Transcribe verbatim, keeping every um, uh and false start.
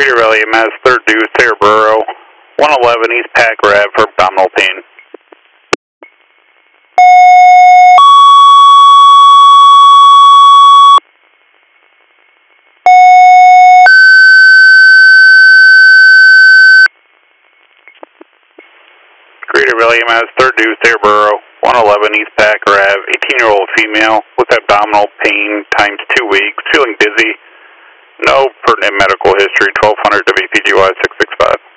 Greeter Valley M S, third due, Cerebro, one eleven East Pack Rev for abdominal pain. Greeter Valley M S, third due, Cerebro, one eleven East Pack Rev, eighteen year old female with abdominal pain times two weeks, feeling dizzy. No pertinent medical history, twelve hundred W P G Y six six five.